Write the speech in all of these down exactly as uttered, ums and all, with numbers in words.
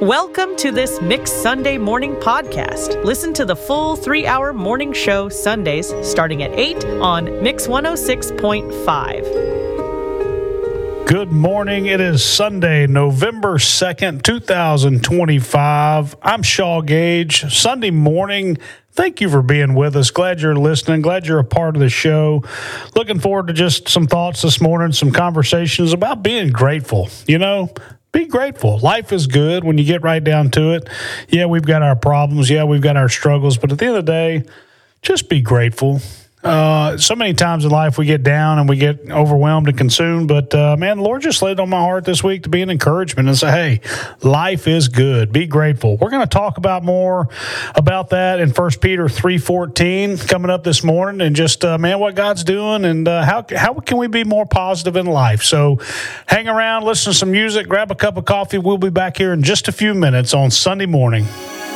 Welcome to this Mixed Sunday Morning Podcast. Listen to the full three-hour morning show Sundays starting at eight on Mix one oh six point five. Good morning. It is Sunday, November second, twenty twenty-five. I'm Shaw Gage. Sunday morning. Thank you for being with us. Glad you're listening. Glad you're a part of the show. Looking forward to just some thoughts this morning, some conversations about being grateful. You know, be grateful. Life is good when you get right down to it. Yeah, we've got our problems. Yeah, we've got our struggles. But at the end of the day, just be grateful. Uh, so many times in life we get down and we get overwhelmed and consumed. But, uh, man, the Lord just laid on my heart this week to be an encouragement and say, hey, life is good. Be grateful. We're going to talk about more about that in First Peter three fourteen coming up this morning, and just, uh, man, what God's doing and uh, how, how can we be more positive in life. So hang around, listen to some music, grab a cup of coffee. We'll be back here in just a few minutes on Sunday morning.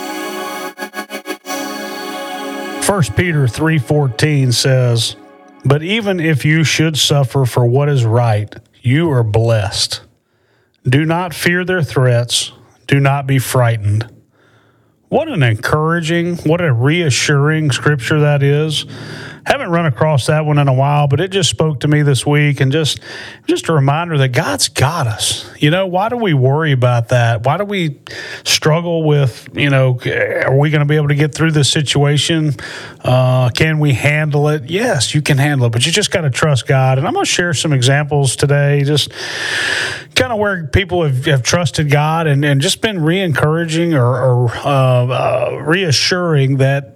First Peter three fourteen says, "But even if you should suffer for what is right, you are blessed. Do not fear their threats. Do not be frightened." What an encouraging, what a reassuring scripture that is. Haven't run across that one in a while, but it just spoke to me this week, and just just a reminder that God's got us. You know, why do we worry about that? Why do we struggle with, you know, are we going to be able to get through this situation? Uh, can we handle it? Yes, you can handle it, but you just got to trust God. And I'm going to share some examples today, just kind of where people have, have trusted God and, and just been re-encouraging or, or uh, uh, reassuring that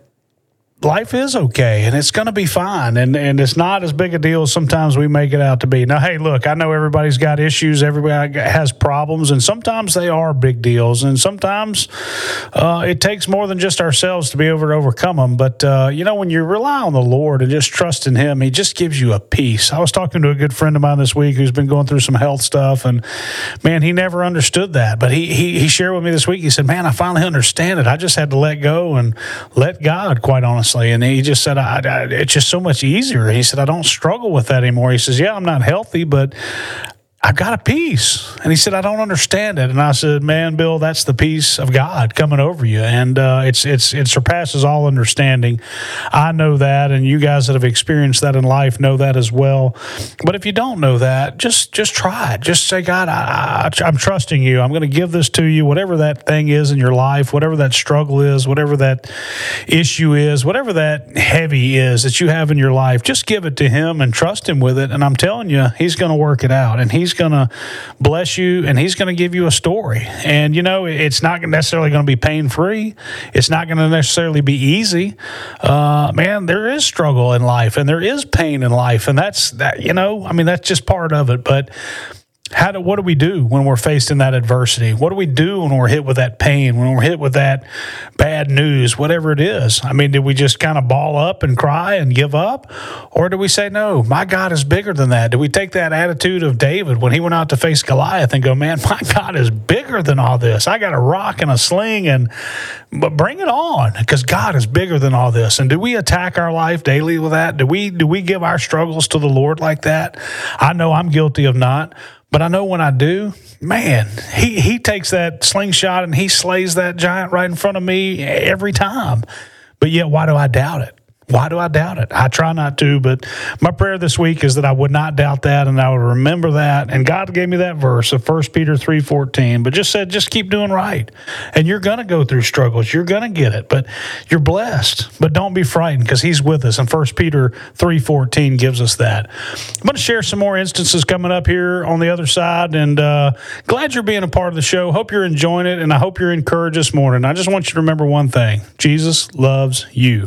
life is okay, and it's going to be fine, and, and it's not as big a deal as sometimes we make it out to be. Now, hey, look, I know everybody's got issues, everybody has problems, and sometimes they are big deals, and sometimes uh, it takes more than just ourselves to be able to overcome them. But, uh, you know, when you rely on the Lord and just trust in Him, He just gives you a peace. I was talking to a good friend of mine this week who's been going through some health stuff, and, man, he never understood that. But he, he, he shared with me this week, he said, man, I finally understand it. I just had to let go and let God, quite honestly. And he just said, I, I, it's just so much easier. He said, I don't struggle with that anymore. He says, yeah, I'm not healthy, but I've got a peace. And he said, I don't understand it. And I said, man, Bill, that's the peace of God coming over you. And uh, it's it's it surpasses all understanding. I know that, and you guys that have experienced that in life know that as well. But if you don't know that, just just try it. Just say, God, I, I, I'm trusting you. I'm going to give this to you, whatever that thing is in your life, whatever that struggle is, whatever that issue is, whatever that heavy is that you have in your life, just give it to Him and trust Him with it. And I'm telling you, He's going to work it out. And He's going to bless you, and He's going to give you a story. And, you know, it's not necessarily going to be pain-free. It's not going to necessarily be easy. Uh, man, there is struggle in life, and there is pain in life, and that's, that. you know, I mean, that's just part of it. But How do, what do we do when we're faced in that adversity? What do we do when we're hit with that pain, when we're hit with that bad news, whatever it is? I mean, did we just kind of ball up and cry and give up? Or do we say, no, my God is bigger than that? Do we take that attitude of David when he went out to face Goliath and go, man, my God is bigger than all this. I got a rock and a sling, and but bring it on, because God is bigger than all this. And do we attack our life daily with that? Do we, do we give our struggles to the Lord like that? I know I'm guilty of not. But I know when I do, man, he, he takes that slingshot and He slays that giant right in front of me every time. But yet, why do I doubt it? Why do I doubt it? I try not to, but my prayer this week is that I would not doubt that, and I would remember that. And God gave me that verse of First Peter three fourteen, but just said, just keep doing right. And you're going to go through struggles. You're going to get it, but you're blessed. But don't be frightened, because He's with us. And First Peter three fourteen gives us that. I'm going to share some more instances coming up here on the other side, and uh, glad you're being a part of the show. Hope you're enjoying it, and I hope you're encouraged this morning. I just want you to remember one thing. Jesus loves you.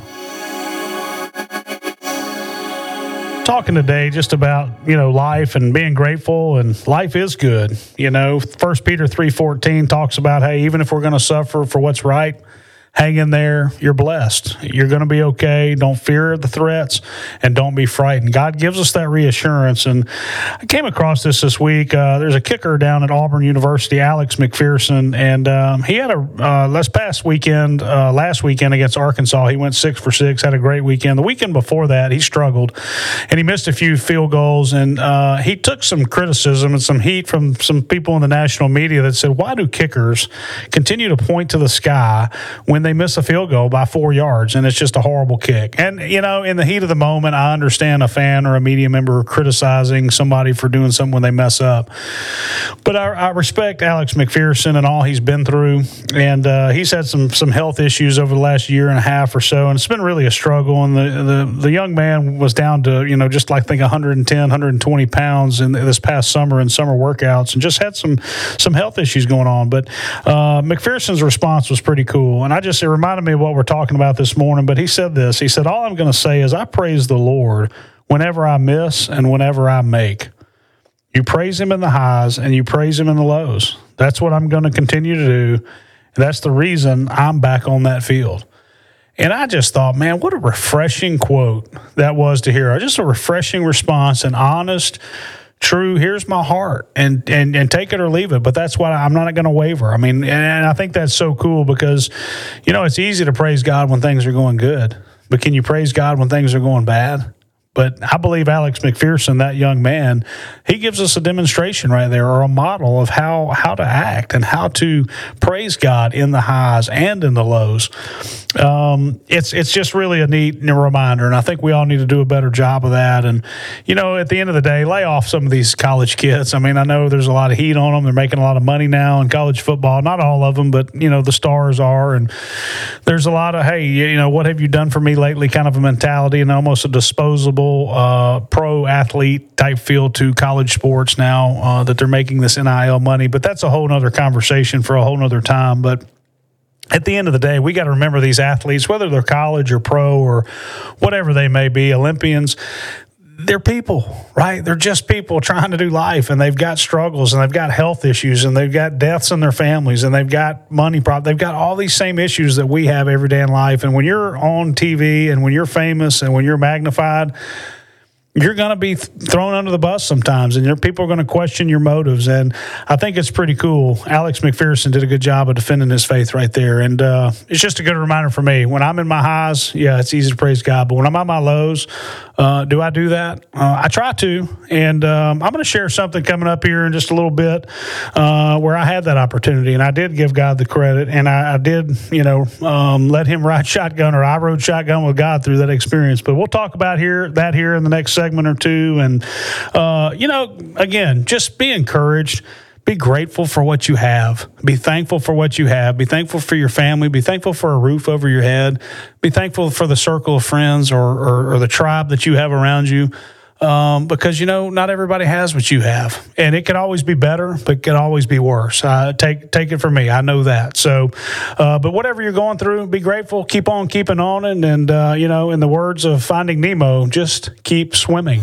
Talking today just about, you know, life and being grateful, and life is good. You know, First Peter three fourteen talks about, hey, even if we're going to suffer for what's right, hang in there. You're blessed. You're going to be okay. Don't fear the threats and don't be frightened. God gives us that reassurance. And I came across this this week. Uh, there's a kicker down at Auburn University, Alex McPherson, and um, he had a uh, last past weekend, uh, last weekend against Arkansas. He went six for six, had a great weekend. The weekend before that, he struggled, and he missed a few field goals, and uh, he took some criticism and some heat from some people in the national media that said, why do kickers continue to point to the sky when they miss a field goal by four yards and it's just a horrible kick? And, you know, in the heat of the moment, I understand a fan or a media member criticizing somebody for doing something when they mess up. But I, I respect Alex McPherson and all he's been through. And uh, he's had some some health issues over the last year and a half or so. And it's been really a struggle. And the, the, the young man was down to, you know, just like I think one hundred ten, one hundred twenty pounds in this past summer in summer workouts and just had some, some health issues going on. But uh, McPherson's response was pretty cool. And I just, it reminded me of what we're talking about this morning. But he said this, he said, all I'm going to say is I praise the Lord whenever I miss and whenever I make. You praise him in the highs and you praise him in the lows. That's what I'm going to continue to do. And that's the reason I'm back on that field. And I just thought, man, what a refreshing quote that was to hear. Just a refreshing response, an honest, true, here's my heart, and and and take it or leave it. But that's why I'm not going to waver. I mean, and I think that's so cool because, you know, it's easy to praise God when things are going good. But can you praise God when things are going bad? But I believe Alex McPherson, that young man, he gives us a demonstration right there, or a model of how, how to act and how to praise God in the highs and in the lows. Um, it's it's just really a neat reminder, and I think we all need to do a better job of that. And, you know, at the end of the day, lay off some of these college kids. I mean, I know there's a lot of heat on them. They're making a lot of money now in college football. Not all of them, but, you know, the stars are. And there's a lot of, hey, you know, what have you done for me lately kind of a mentality and almost a disposable Uh, pro athlete type feel to college sports now uh, that they're making this N I L money. But that's a whole nother conversation for a whole nother time. But at the end of the day, we got to remember these athletes, whether they're college or pro or whatever they may be, Olympians, they're people, right? They're just people trying to do life, and they've got struggles, and they've got health issues, and they've got deaths in their families, and they've got money problems. They've got all these same issues that we have every day in life. And when you're on T V and when you're famous and when you're magnified, you're going to be th- thrown under the bus sometimes, and your people are going to question your motives. And I think it's pretty cool. Alex McPherson did a good job of defending his faith right there. And uh, it's just a good reminder for me. When I'm in my highs, yeah, it's easy to praise God. But when I'm on my lows, uh, do I do that? Uh, I try to. And um, I'm going to share something coming up here in just a little bit uh, where I had that opportunity. And I did give God the credit. And I, I did, you know, um, let him ride shotgun, or I rode shotgun with God through that experience. But we'll talk about here that here in the next segment. segment or two. And, uh, you know, again, just be encouraged. Be grateful for what you have. Be thankful for what you have. Be thankful for your family. Be thankful for a roof over your head. Be thankful for the circle of friends or, or, or the tribe that you have around you. Um, because, you know, not everybody has what you have. And it could always be better, but it could always be worse. Uh, take take it from me. I know that. So, uh, but whatever you're going through, be grateful. Keep on keeping on. And, and uh, you know, in the words of Finding Nemo, just keep swimming.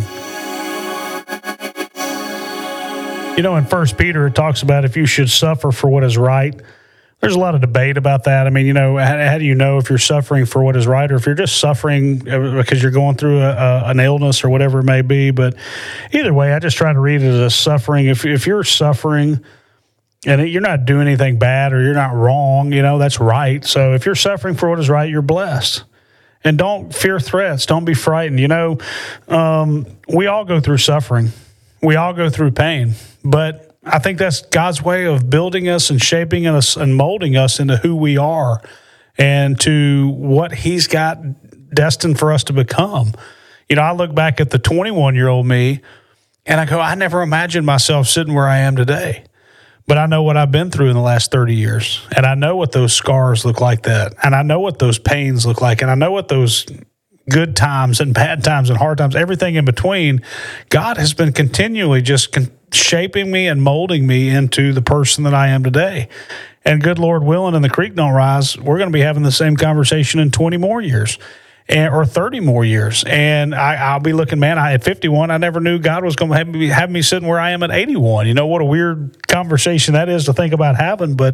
You know, in First Peter, it talks about if you should suffer for what is right. There's a lot of debate about that. I mean, you know, how, how do you know if you're suffering for what is right, or if you're just suffering because you're going through a, a, an illness or whatever it may be? But either way, I just try to read it as suffering. If if you're suffering and you're not doing anything bad or you're not wrong, you know, that's right. So if you're suffering for what is right, you're blessed. And don't fear threats. Don't be frightened. You know, um, we all go through suffering. We all go through pain. But I think that's God's way of building us and shaping us and molding us into who we are and to what he's got destined for us to become. You know, I look back at the twenty-one-year-old me and I go, I never imagined myself sitting where I am today. But I know what I've been through in the last thirty years. And I know what those scars look like that. And I know what those pains look like. And I know what those good times and bad times and hard times, everything in between. God has been continually just con- shaping me and molding me into the person that I am today. And good Lord willing, and the creek don't rise, we're going to be having the same conversation in twenty more years. and, or thirty more years. And I, I'll be looking, man, I, at fifty-one, I never knew God was going to have me, have me sitting where I am at eighty-one. You know, what a weird conversation that is to think about having, but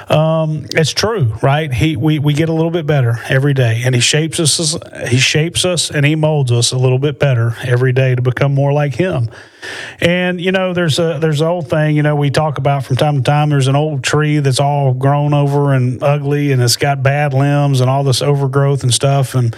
um, it's true, right? He, we, we get a little bit better every day, and he shapes us, he shapes us and he molds us a little bit better every day to become more like him. And, you know, there's a there's an old thing, you know, we talk about from time to time. There's an old tree that's all grown over and ugly, and it's got bad limbs and all this overgrowth and stuff. And,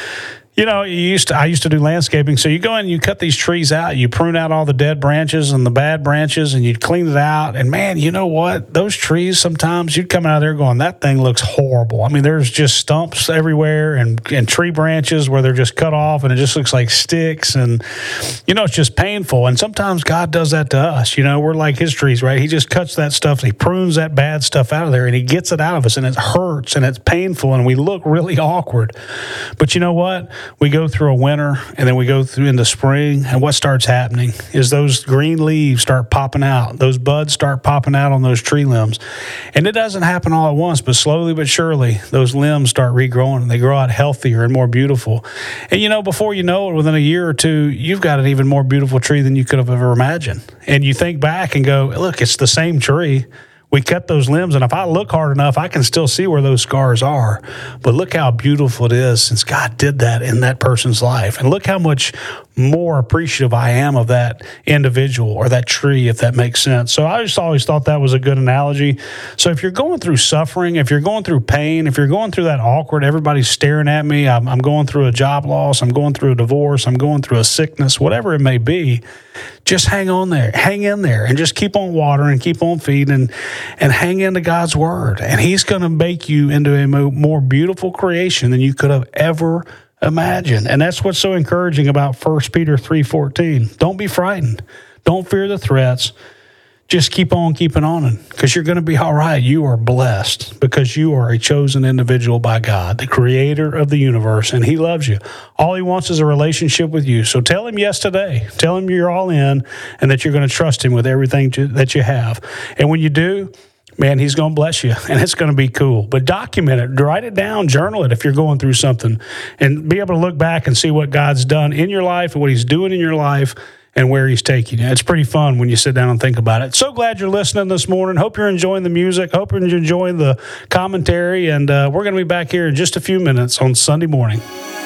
you know, you used to, I used to do landscaping. So you go in and you cut these trees out, you prune out all the dead branches and the bad branches, and you clean it out. And man, you know what? Those trees, sometimes you'd come out there going, that thing looks horrible. I mean, there's just stumps everywhere and, and tree branches where they're just cut off and it just looks like sticks. And, you know, it's just painful. And sometimes God does that to us. You know, we're like his trees, right? He just cuts that stuff, he prunes that bad stuff out of there, and he gets it out of us, and it hurts and it's painful and we look really awkward. But you know what? We go through a winter, and then we go through into spring, and what starts happening is those green leaves start popping out. Those buds start popping out on those tree limbs. And it doesn't happen all at once, but slowly but surely, those limbs start regrowing, and they grow out healthier and more beautiful. And, you know, before you know it, within a year or two, you've got an even more beautiful tree than you could have ever imagined. And you think back and go, look, it's the same tree. We cut those limbs, and if I look hard enough, I can still see where those scars are. But look how beautiful it is since God did that in that person's life. And look how much more appreciative I am of that individual or that tree, if that makes sense. So I just always thought that was a good analogy. So if you're going through suffering, if you're going through pain, if you're going through that awkward, everybody's staring at me, I'm, I'm going through a job loss, I'm going through a divorce, I'm going through a sickness, whatever it may be, just hang on there, hang in there, and just keep on watering, keep on feeding, and, and hang into God's word. And he's going to make you into a more beautiful creation than you could have ever imagined. And that's what's so encouraging about First Peter three fourteen. Don't be frightened. Don't fear the threats. Just keep on keeping on, because you're going to be all right. You are blessed because you are a chosen individual by God, the creator of the universe, and he loves you. All he wants is a relationship with you. So tell him yes today. Tell him you're all in and that you're going to trust him with everything that you have. And when you do, man, he's going to bless you, and it's going to be cool. But document it, write it down, journal it if you're going through something, and be able to look back and see what God's done in your life and what he's doing in your life and where he's taking you. It's pretty fun when you sit down and think about it. So glad you're listening this morning. Hope you're enjoying the music. Hope you're enjoying the commentary, and uh, we're going to be back here in just a few minutes on Sunday morning.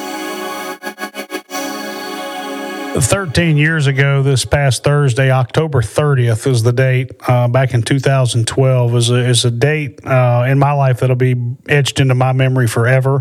thirteen years ago, this past Thursday, October thirtieth was the date, uh, back in two thousand twelve, is a, is a date uh, in my life that'll be etched into my memory forever.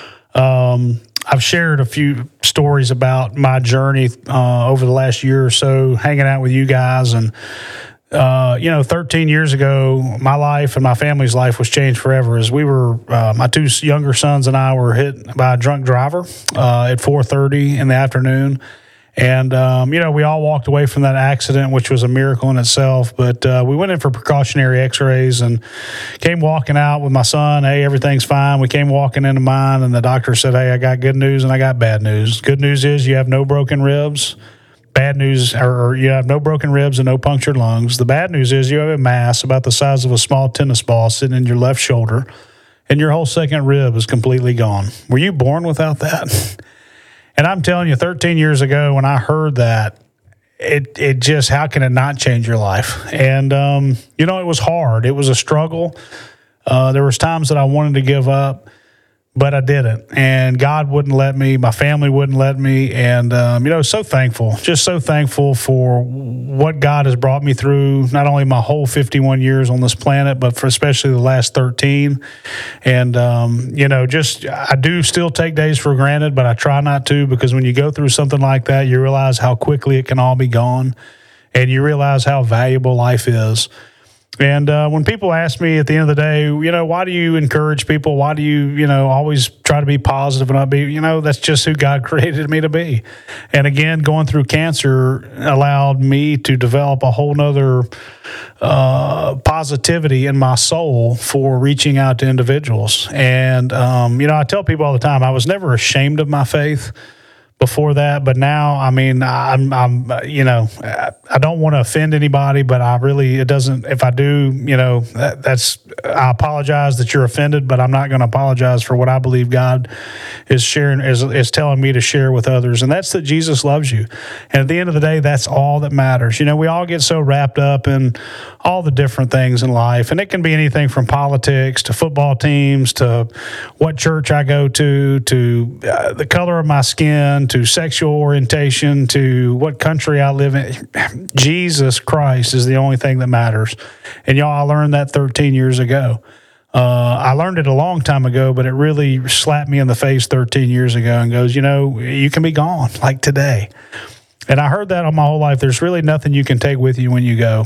Um, I've shared a few stories about my journey uh, over the last year or so, hanging out with you guys. And, uh, you know, thirteen years ago, my life and my family's life was changed forever as we were, uh, my two younger sons and I were hit by a drunk driver uh, at four thirty in the afternoon. And, um, you know, we all walked away from that accident, which was a miracle in itself. But uh, we went in for precautionary x-rays and came walking out with my son. Hey, everything's fine. We came walking into mine, and the doctor said, hey, I got good news and I got bad news. Good news is you have no broken ribs. Bad news, or you have no broken ribs and no punctured lungs. The bad news is you have a mass about the size of a small tennis ball sitting in your left shoulder, and your whole second rib is completely gone. Were you born without that? And I'm telling you, thirteen years ago, when I heard that, it it just, how can it not change your life? And, um, you know, it was hard. It was a struggle. Uh, there was times that I wanted to give up, but I didn't. And God wouldn't let me. My family wouldn't let me. And, um, you know, so thankful, just so thankful for what God has brought me through, not only my whole fifty-one years on this planet, but for especially the last thirteen. And, um, you know, just, I do still take days for granted, but I try not to, because when you go through something like that, you realize how quickly it can all be gone, and you realize how valuable life is. And uh, when people ask me at the end of the day, you know, why do you encourage people? Why do you, you know, always try to be positive and upbeat? You know, that's just who God created me to be. And again, going through cancer allowed me to develop a whole nother uh, positivity in my soul for reaching out to individuals. And, um, you know, I tell people all the time, I was never ashamed of my faith. before that, but now, I mean, I'm, I'm, you know, I don't want to offend anybody, but I really, it doesn't, if I do, you know, that, that's, I apologize that you're offended, but I'm not going to apologize for what I believe God is sharing, is, is telling me to share with others. And that's that Jesus loves you. And at the end of the day, that's all that matters. You know, we all get so wrapped up in all the different things in life, and it can be anything from politics to football teams to what church I go to, to uh, the color of my skin, to sexual orientation, to what country I live in. Jesus Christ is the only thing that matters. And y'all, I learned that thirteen years ago. Uh, I learned it a long time ago, but it really slapped me in the face thirteen years ago and goes, you know, you can be gone like today. And I heard that all my whole life. There's really nothing you can take with you when you go,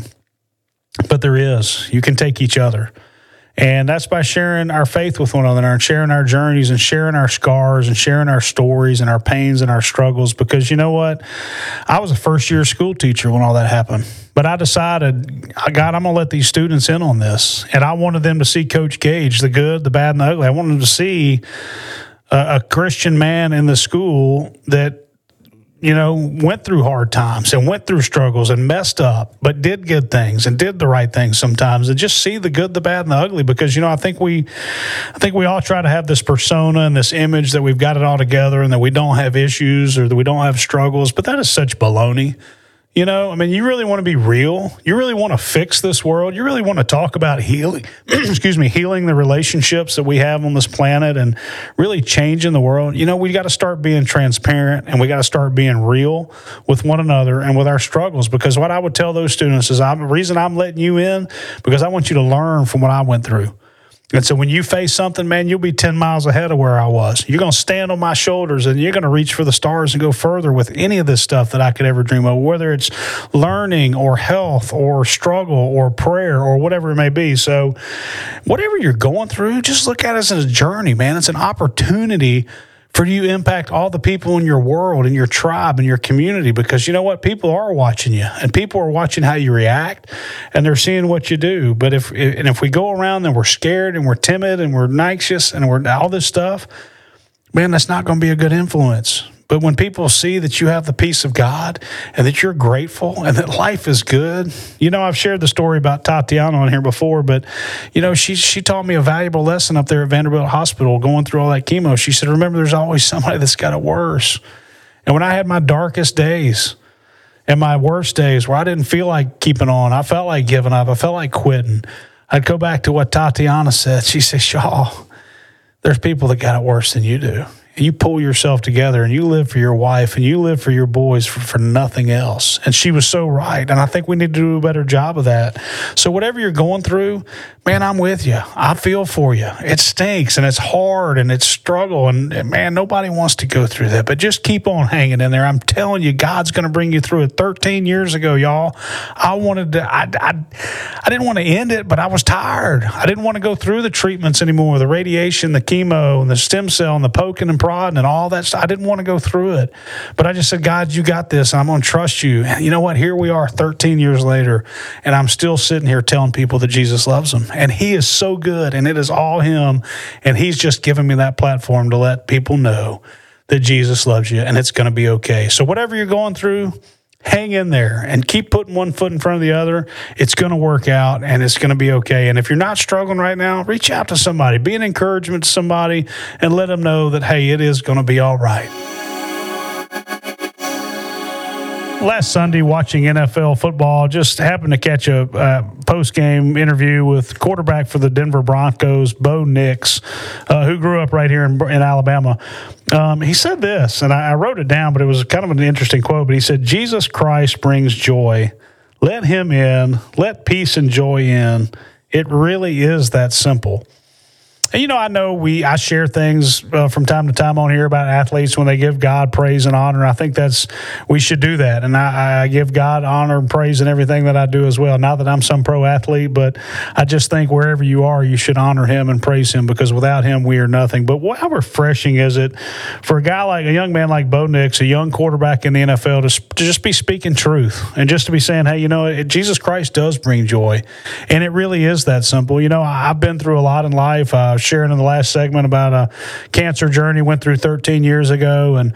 but there is. You can take each other. And that's by sharing our faith with one another and sharing our journeys and sharing our scars and sharing our stories and our pains and our struggles. Because you know what? I was a first-year school teacher when all that happened. But I decided, God, I'm going to let these students in on this. And I wanted them to see Coach Gage, the good, the bad, and the ugly. I wanted them to see a, a Christian man in the school that, you know, went through hard times and went through struggles and messed up, but did good things and did the right things sometimes, and just see the good, the bad, and the ugly. Because, you know, I think we, I think we all try to have this persona and this image that we've got it all together and that we don't have issues or that we don't have struggles, but that is such baloney. You know, I mean, you really want to be real. You really want to fix this world. You really want to talk about healing, excuse me, healing the relationships that we have on this planet and really changing the world. You know, we got to start being transparent, and we got to start being real with one another and with our struggles. Because what I would tell those students is, I'm, the reason I'm letting you in, because I want you to learn from what I went through. And so when you face something, man, you'll be ten miles ahead of where I was. You're going to stand on my shoulders, and you're going to reach for the stars and go further with any of this stuff that I could ever dream of, whether it's learning or health or struggle or prayer or whatever it may be. So whatever you're going through, just look at it as a journey, man. It's an opportunity for you to impact all the people in your world, in your tribe, in your community, because you know what? People are watching you, and people are watching how you react, and they're seeing what you do. But if and if we go around and we're scared and we're timid and we're anxious and we're all this stuff, man, that's not going to be a good influence. But when people see that you have the peace of God and that you're grateful and that life is good, you know, I've shared the story about Tatiana on here before, but, you know, she she taught me a valuable lesson up there at Vanderbilt Hospital going through all that chemo. She said, remember, there's always somebody that's got it worse. And when I had my darkest days and my worst days where I didn't feel like keeping on, I felt like giving up, I felt like quitting, I'd go back to what Tatiana said. She said, Shaw, there's people that got it worse than you do. You pull yourself together and you live for your wife and you live for your boys for, for nothing else. And she was so right. And I think we need to do a better job of that. So whatever you're going through, man, I'm with you. I feel for you. It stinks and it's hard and it's struggle. And, and man, nobody wants to go through that. But just keep on hanging in there. I'm telling you, God's going to bring you through it. thirteen years ago, y'all, I wanted to, I, I, I didn't want to end it, but I was tired. I didn't want to go through the treatments anymore, the radiation, the chemo, and the stem cell, and the poking and prodding and all that stuff. I didn't want to go through it. But I just said, God, you got this. And I'm going to trust you. And you know what? Here we are thirteen years later, and I'm still sitting here telling people that Jesus loves them. And he is so good, and it is all him. And he's just given me that platform to let people know that Jesus loves you, and it's going to be okay. So whatever you're going through, hang in there and keep putting one foot in front of the other. It's going to work out, and it's going to be okay. And if you're not struggling right now, reach out to somebody. Be an encouragement to somebody and let them know that, hey, it is going to be all right. Last Sunday, watching N F L football, just happened to catch a uh, post-game interview with quarterback for the Denver Broncos, Bo Nix, uh, who grew up right here in, in Alabama. Um, he said this, and I, I wrote it down, but it was kind of an interesting quote. But he said, Jesus Christ brings joy. Let him in. Let peace and joy in. It really is that simple. And, you know, I know we I share things uh, from time to time on here about athletes when they give God praise and honor. I think that's we should do that. And I, I give God honor and praise in everything that I do as well. Not that I'm some pro athlete, but I just think wherever you are, you should honor him and praise him, because without him, we are nothing. But how refreshing is it for a guy like a young man like Bo Nix, a young quarterback in the N F L, to, to just be speaking truth and just to be saying, hey, you know, it, Jesus Christ does bring joy. And it really is that simple. You know, I've been through a lot in life. Uh, sharing in the last segment about a cancer journey went through thirteen years ago, and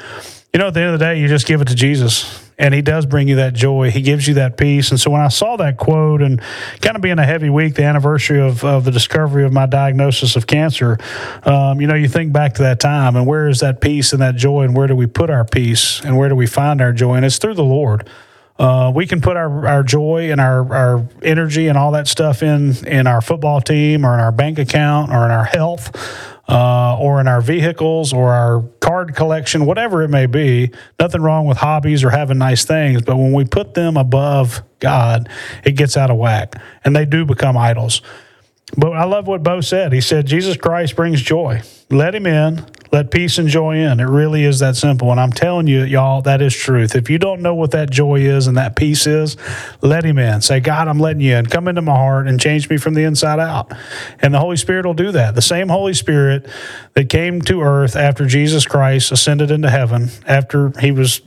You know, at the end of the day, you just give it to Jesus, and he does bring you that joy. He gives you that peace. And so when I saw that quote, and kind of being a heavy week, the anniversary of, of the discovery of my diagnosis of cancer, um, you know, you think back to that time, and where is that peace and that joy, and where do we put our peace, and where do we find our joy? And it's through the Lord. Uh, we can put our, our joy and our, our energy and all that stuff in, in our football team, or in our bank account, or in our health, uh, or in our vehicles, or our card collection, whatever it may be. Nothing wrong with hobbies or having nice things, but when we put them above God, it gets out of whack, and they do become idols. But I love what Bo said. He said, Jesus Christ brings joy. Let him in. Let peace and joy in. It really is that simple. And I'm telling you, y'all, that is truth. If you don't know what that joy is and that peace is, let him in. Say, God, I'm letting you in. Come into my heart and change me from the inside out. And the Holy Spirit will do that. The same Holy Spirit that came to earth after Jesus Christ ascended into heaven, after he was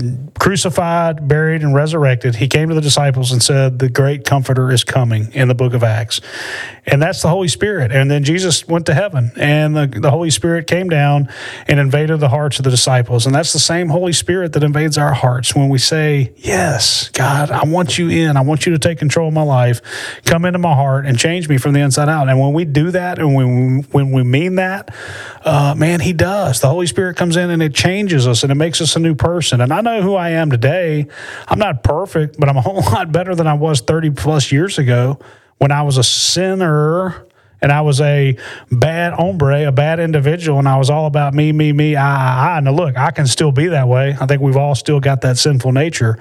crucified, buried, and resurrected, he came to the disciples and said, the great comforter is coming, in the book of Acts. And that's the Holy Spirit. And then Jesus went to heaven, and the, the Holy Spirit came down and invaded the hearts of the disciples. And that's the same Holy Spirit that invades our hearts when we say, yes, God, I want you in. I want you to take control of my life. Come into my heart and change me from the inside out. And when we do that, and when we, when we mean that, uh, man, he does. The Holy Spirit comes in and it changes us, and it makes us a new person. And I know who I am today. I'm not perfect, but I'm a whole lot better than I was thirty plus years ago, when I was a sinner and I was a bad hombre, a bad individual, and I was all about me, me, me, I, I, I. Now, look, I can still be that way. I think we've all still got that sinful nature.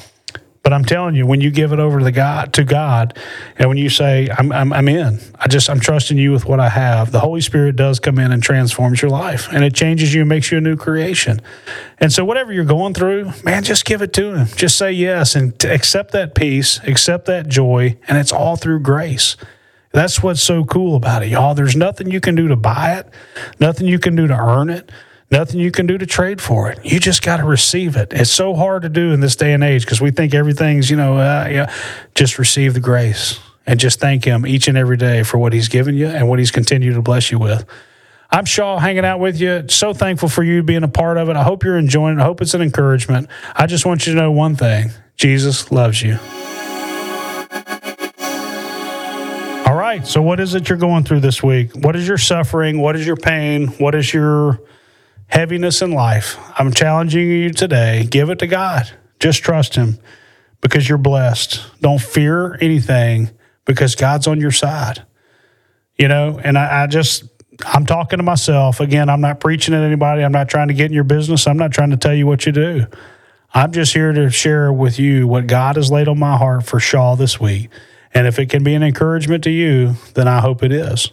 But I'm telling you, when you give it over to God, to God, and when you say, I'm, I'm, I'm in, I just, I'm trusting you with what I have, the Holy Spirit does come in and transforms your life, and it changes you and makes you a new creation. And so whatever you're going through, man, just give it to him. Just say yes, and t- accept that peace, accept that joy, and it's all through grace. That's what's so cool about it, y'all. There's nothing you can do to buy it, nothing you can do to earn it, nothing you can do to trade for it. You just got to receive it. It's so hard to do in this day and age, because we think everything's, you know, uh, yeah. Just receive the grace and just thank him each and every day for what he's given you and what he's continued to bless you with. I'm Shaw, hanging out with you. So thankful for you being a part of it. I hope you're enjoying it. I hope it's an encouragement. I just want you to know one thing. Jesus loves you. All right. So what is it you're going through this week? What is your suffering? What is your pain? What is your heaviness in life? I'm challenging you today. Give it to God. Just trust him, because you're blessed. Don't fear anything, because God's on your side. You know, and I, I just, I'm talking to myself. Again, I'm not preaching at anybody. I'm not trying to get in your business. I'm not trying to tell you what you do. I'm just here to share with you what God has laid on my heart for Shaw this week. And if it can be an encouragement to you, then I hope it is.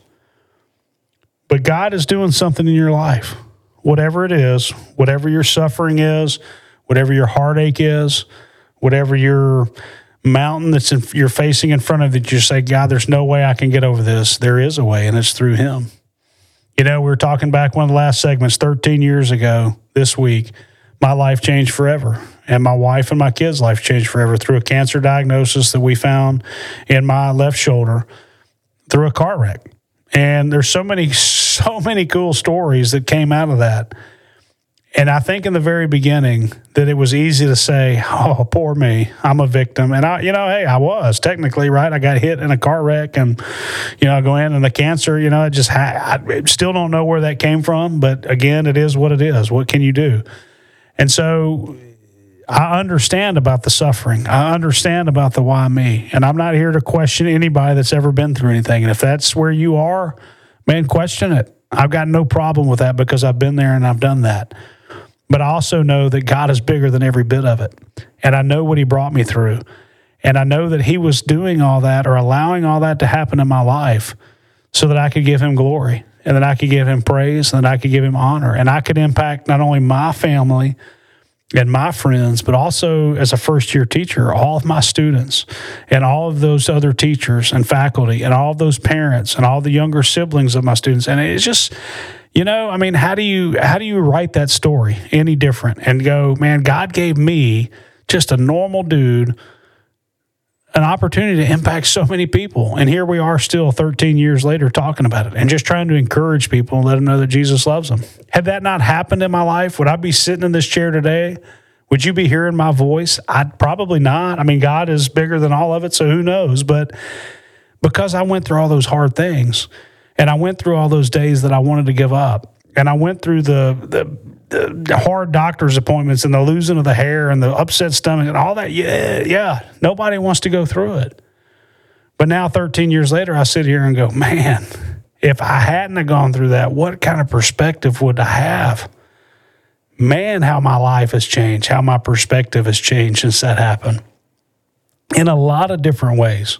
But God is doing something in your life. Whatever it is, whatever your suffering is, whatever your heartache is, whatever your mountain that's in, you're facing in front of you, you say, God, there's no way I can get over this. There is a way, and it's through him. You know, we were talking back one of the last segments thirteen years ago this week. My life changed forever, and my wife and my kids' life changed forever through a cancer diagnosis that we found in my left shoulder through a car wreck. And there's so many, so many cool stories that came out of that. And I think in the very beginning that it was easy to say, oh, poor me, I'm a victim. And I, you know, hey, I was technically, right? I got hit in a car wreck, and, you know, I go in and the cancer, you know, it just, ha- I still don't know where that came from. But again, it is what it is. What can you do? And so I understand about the suffering. I understand about the why me. And I'm not here to question anybody that's ever been through anything. And if that's where you are, man, question it. I've got no problem with that, because I've been there and I've done that. But I also know that God is bigger than every bit of it. And I know what he brought me through. And I know that he was doing all that, or allowing all that to happen in my life, so that I could give him glory, and that I could give him praise, and that I could give him honor. And I could impact not only my family and my friends, but also as a first-year teacher, all of my students and all of those other teachers and faculty and all of those parents and all the younger siblings of my students. And it's just, you know, I mean, how do you how do you write that story any different and go, man, God gave me, just a normal dude, an opportunity to impact so many people. And here we are still thirteen years later talking about it and just trying to encourage people and let them know that Jesus loves them. Had that not happened in my life, would I be sitting in this chair today? Would you be hearing my voice? I'd probably not. I mean, God is bigger than all of it, so who knows? But because I went through all those hard things, and I went through all those days that I wanted to give up, and I went through the the, the hard doctor's appointments and the losing of the hair and the upset stomach and all that, yeah, yeah, nobody wants to go through it. But now thirteen years later, I sit here and go, man, if I hadn't have gone through that, what kind of perspective would I have? Man, how my life has changed, how my perspective has changed since that happened in a lot of different ways.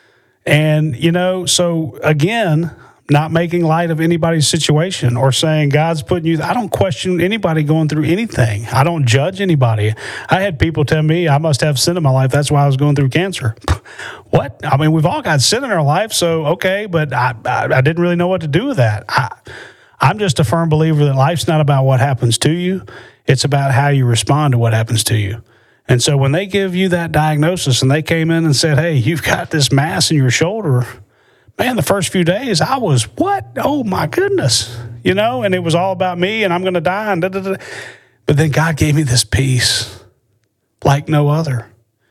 And, you know, so again, not making light of anybody's situation or saying God's putting you, I don't question anybody going through anything. I don't judge anybody. I had people tell me I must have sin in my life. That's why I was going through cancer. What? I mean, we've all got sin in our life, so okay, but I, I, I didn't really know what to do with that. I, I'm just a firm believer that life's not about what happens to you. It's about how you respond to what happens to you. And so when they give you that diagnosis and they came in and said, hey, you've got this mass in your shoulder, man, the first few days I was, what? Oh, my goodness. You know, and it was all about me and I'm going to die. And da, da, da. But then God gave me this peace like no other.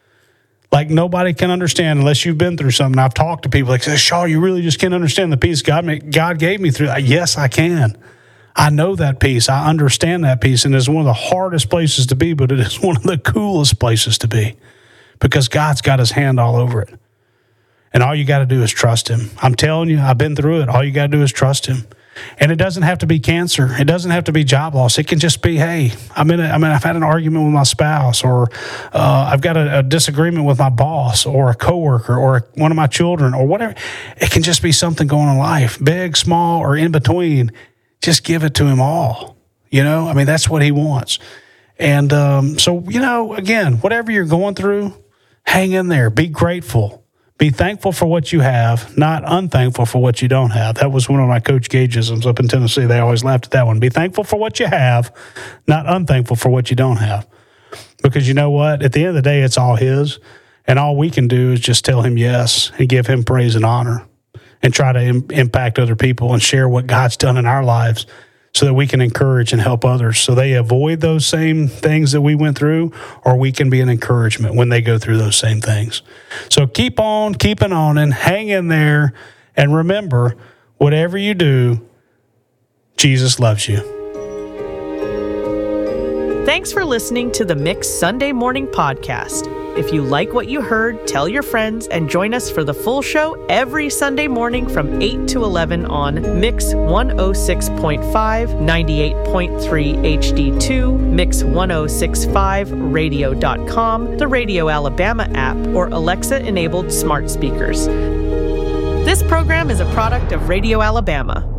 Like nobody can understand unless you've been through something. I've talked to people like, Shaw, you really just can't understand the peace God made, God gave me through that. Yes, I can. I know that peace. I understand that peace. And it's one of the hardest places to be, but it is one of the coolest places to be because God's got his hand all over it. And all you got to do is trust him. I'm telling you, I've been through it. All you got to do is trust him. And it doesn't have to be cancer. It doesn't have to be job loss. It can just be, hey, I'm in a, I mean, I've had an argument with my spouse, or uh, I've got a, a disagreement with my boss, or a coworker, or one of my children, or whatever. It can just be something going on in life, big, small, or in between. Just give it to him all. You know, I mean, that's what he wants. And um, so, you know, again, whatever you're going through, hang in there. Be grateful. Be thankful for what you have, not unthankful for what you don't have. That was one of my Coach Gageisms up in Tennessee. They always laughed at that one. Be thankful for what you have, not unthankful for what you don't have. Because you know what? At the end of the day, it's all his. And all we can do is just tell him yes and give him praise and honor and try to im- impact other people and share what God's done in our lives so that we can encourage and help others so they avoid those same things that we went through, or we can be an encouragement when they go through those same things. So keep on, keeping on, and hang in there. And remember, whatever you do, Jesus loves you. Thanks for listening to the Mix Sunday Morning Podcast. If you like what you heard, tell your friends and join us for the full show every Sunday morning from eight to eleven on Mix one oh six point five, ninety-eight point three H D two, Mix ten sixty-five radio dot com, the Radio Alabama app, or Alexa-enabled smart speakers. This program is a product of Radio Alabama.